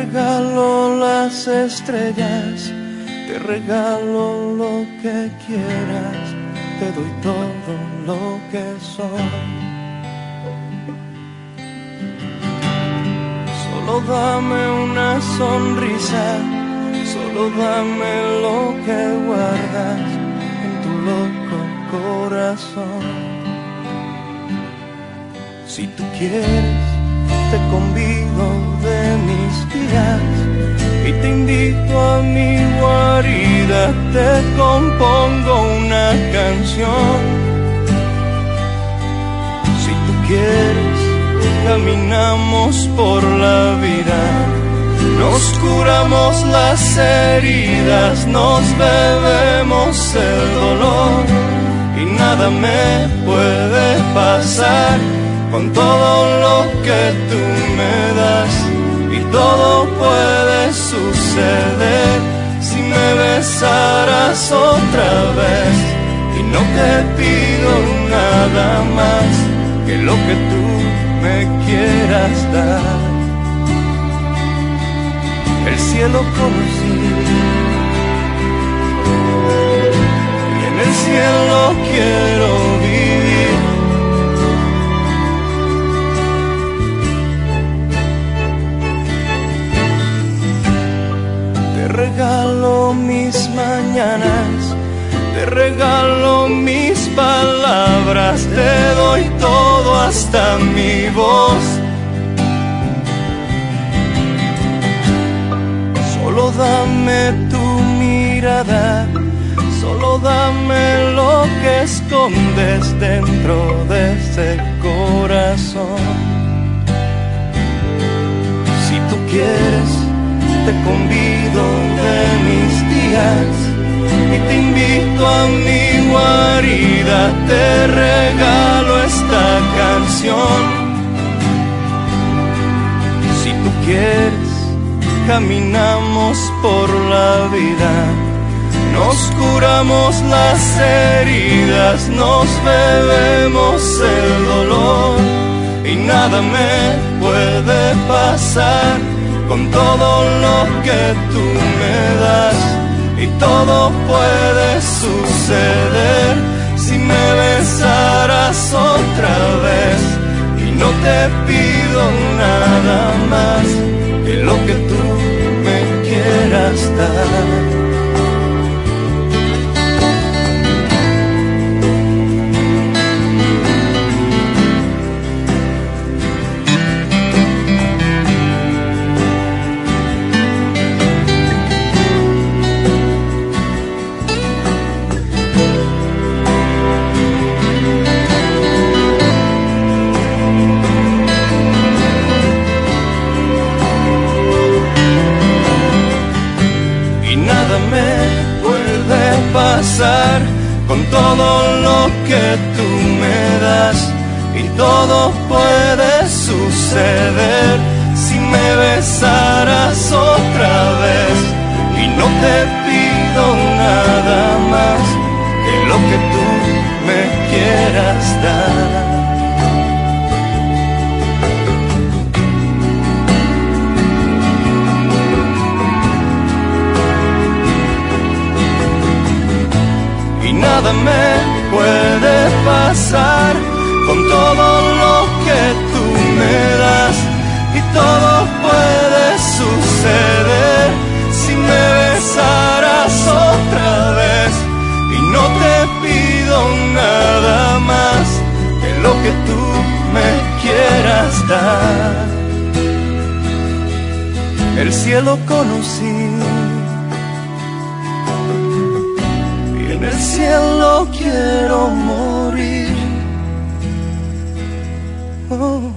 regalo las estrellas, te regalo lo que quieras, te doy todo lo que soy. Solo dame una sonrisa, solo dame lo que guardas en tu loco corazón. Si tú quieres, te convido de mis días y te invito a mi guarida, te compongo una canción. Si tú quieres, caminamos por la vida, nos curamos las heridas, nos bebemos el dolor y nada me puede pasar con todo lo que tú me das. Y todo puede suceder si me besaras otra vez. Y no te pido nada más que lo que tú me quieras dar. El cielo conocí y en el cielo quiero vivir. Te regalo mis mañanas, te regalo mis palabras, te doy todo hasta mi voz. Solo dame tu mirada, solo dame lo que escondes dentro de ese corazón. Si tú quieres, te convido de mis días y te invito a mi guarida, te regalo esta canción. Si tú quieres, caminamos por la vida, nos curamos las heridas, nos bebemos el dolor y nada me puede pasar con todo lo que tú me das. Y todo puede suceder si me besaras otra vez. Y no te pido nada más que lo que tú me quieras dar. Con todo lo que tú me das. Y todo puede suceder si me besaras otra vez. Y no te pido nada más que lo que tú me quieras dar. Nada me puede pasar con todo lo que tú me das. Y todo puede suceder si me besaras otra vez. Y no te pido nada más que lo que tú me quieras dar. El cielo conocí, en el cielo quiero morir. Oh.